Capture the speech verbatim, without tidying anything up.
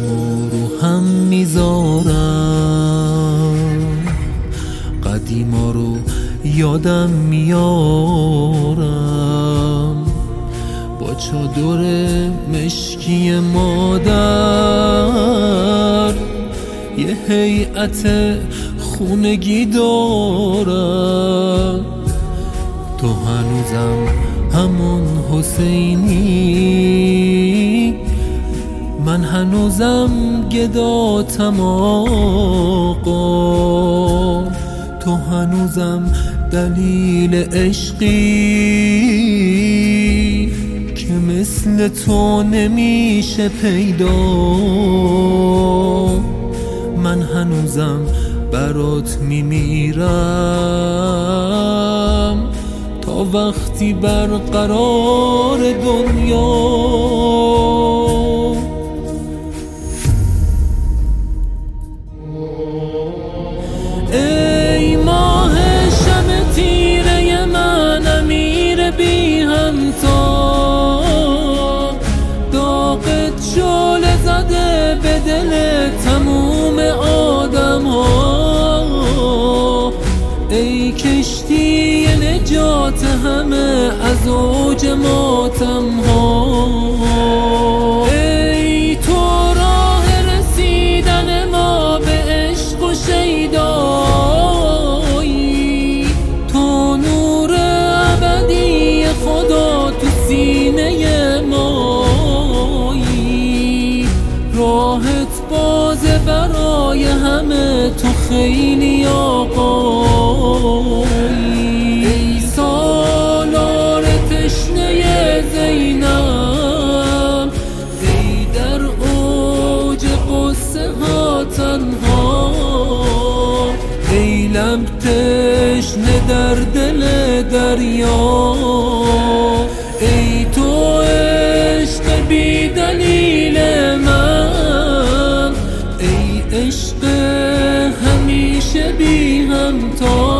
همو رو هم میذارم، قدیما رو یادم میارم، با چادر مشکی مادر یه هیئت خونگی دارم. تو هنوزم همون حسینی، من هنوزم گداتم آقا. تو هنوزم دلیل عشقی که مثل تو نمیشه پیدا. من هنوزم برات میمیرم تا وقتی برقرار دنیا. ای ماه شب تیره من، امیر بی همتا، داغت شعله زده به دل تموم آدم ها. ای کشتی نجات همه از اوج ماتم ها. ای تو راه رسیدن ما به عشق و شیدایی، تو نور ابدی خدا تو سینه مایی. راهت بازه برای همه، تو خیلی آقایی. ای سالار تشنه زینب، ای در اوج قصه ها تنها، ای لب تشنه در دل دریا. ای تو عشق بی دلیل من، ای عشق همیشه بی همتا.